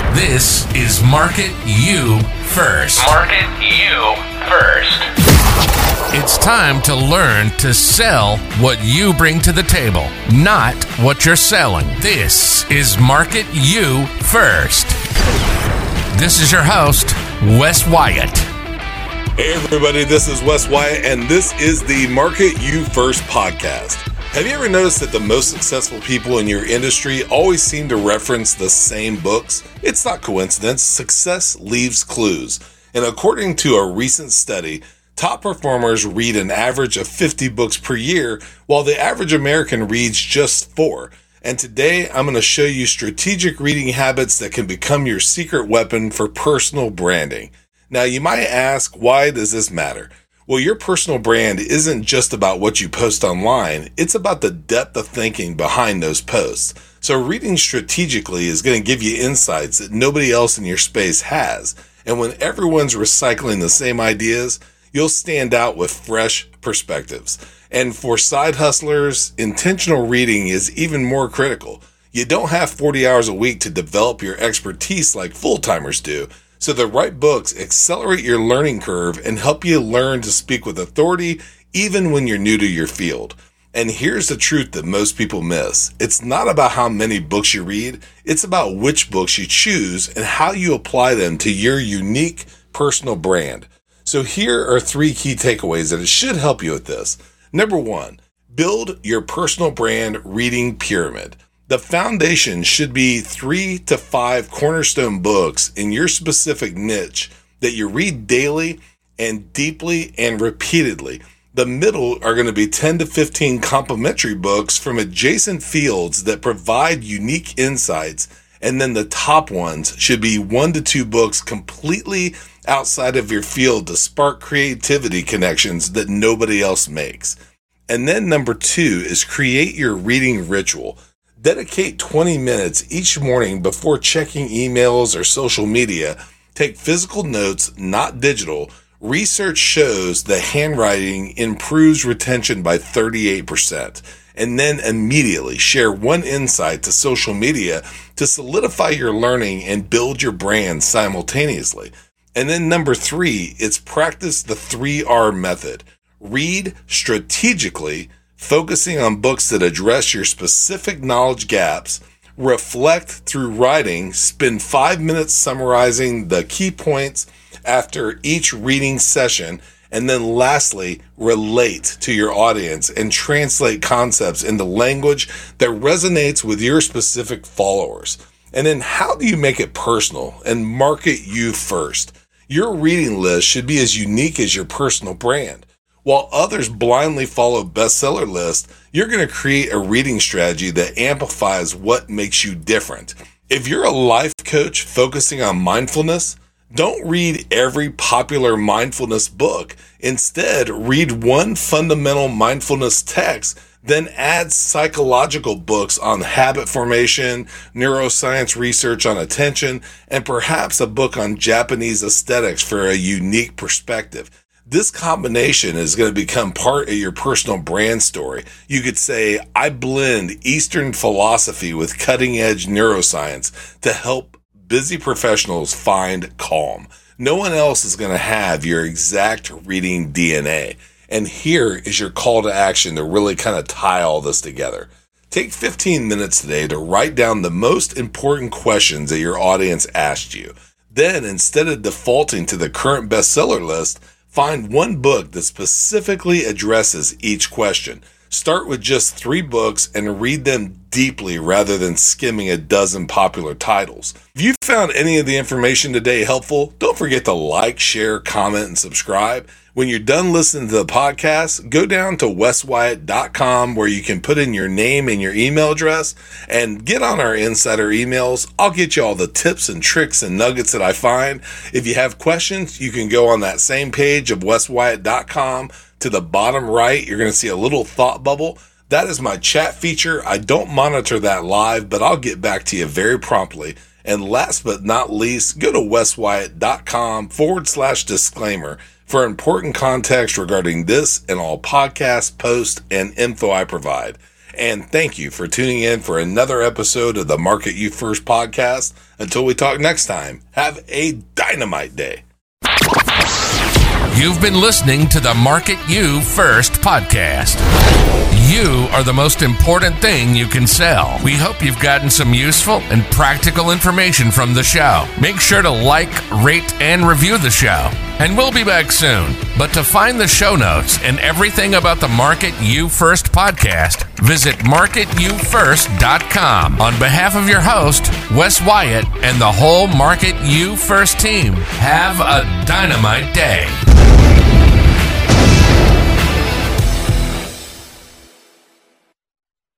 This is Market You First. Market You First. It's time to learn to sell what you bring to the table, not what you're selling. This is Market You First. This is your host, Wes Wyatt. Hey everybody, this is Wes Wyatt, and this is the Market You First podcast. Have you ever noticed that the most successful people in your industry always seem to reference the same books? It's not coincidence. Success leaves clues. And according to a recent study, top performers read an average of 50 books per year, while the average American reads just 4. And today, I'm going to show you strategic reading habits that can become your secret weapon for personal branding. Now, you might ask, why does this matter? Well, your personal brand isn't just about what you post online. It's about the depth of thinking behind those posts. So reading strategically is going to give you insights that nobody else in your space has. And when everyone's recycling the same ideas, you'll stand out with fresh perspectives. And for side hustlers, intentional reading is even more critical. You don't have 40 hours a week to develop your expertise like full-timers do. So the right books accelerate your learning curve and help you learn to speak with authority even when you're new to your field. And here's the truth that most people miss. It's not about how many books you read. It's about which books you choose and how you apply them to your unique personal brand. So here are 3 key takeaways that it should help you with this. Number 1, build your personal brand reading pyramid. The foundation should be 3 to 5 cornerstone books in your specific niche that you read daily and deeply and repeatedly. The middle are going to be 10 to 15 complementary books from adjacent fields that provide unique insights. And then the top ones should be 1 to 2 books completely outside of your field to spark creativity connections that nobody else makes. And then number 2 is create your reading ritual. Dedicate 20 minutes each morning before checking emails or social media. Take physical notes, not digital. Research shows that handwriting improves retention by 38%. And then immediately share 1 insight to social media to solidify your learning and build your brand simultaneously. And then number 3, it's practice the 3R method. Read strategically, focusing on books that address your specific knowledge gaps, reflect through writing, spend 5 minutes summarizing the key points after each reading session, and then lastly, relate to your audience and translate concepts into language that resonates with your specific followers. And then how do you make it personal and market you first? Your reading list should be as unique as your personal brand. While others blindly follow bestseller lists, you're going to create a reading strategy that amplifies what makes you different. If you're a life coach focusing on mindfulness, don't read every popular mindfulness book. Instead, read 1 fundamental mindfulness text, then add psychological books on habit formation, neuroscience research on attention, and perhaps a book on Japanese aesthetics for a unique perspective. This combination is going to become part of your personal brand story. You could say, I blend Eastern philosophy with cutting-edge neuroscience to help busy professionals find calm. No one else is going to have your exact reading DNA. And here is your call to action to really kind of tie all this together. Take 15 minutes today to write down the most important questions that your audience asked you. Then, instead of defaulting to the current bestseller list, find 1 book that specifically addresses each question. Start with just 3 books and read them deeply rather than skimming a dozen popular titles. If you found any of the information today helpful, don't forget to like, share, comment, and subscribe. When you're done listening to the podcast, go down to weswyatt.com where you can put in your name and your email address and get on our insider emails. I'll get you all the tips and tricks and nuggets that I find. If you have questions, you can go on that same page of weswyatt.com. To the bottom right, you're going to see a little thought bubble. That is my chat feature. I don't monitor that live, but I'll get back to you very promptly. And last but not least, go to weswyatt.com/disclaimer for important context regarding this and all podcasts, posts, and info I provide. and thank you for tuning in for another episode of the Market You First podcast. Until we talk next time, have a dynamite day. You've been listening to the Market You First podcast. You are the most important thing you can sell. We hope you've gotten some useful and practical information from the show. Make sure to like, rate, and review the show. And we'll be back soon. But to find the show notes and everything about the Market You First podcast, visit marketyoufirst.com. On behalf of your host, Wes Wyatt, and the whole Market You First team, have a dynamite day.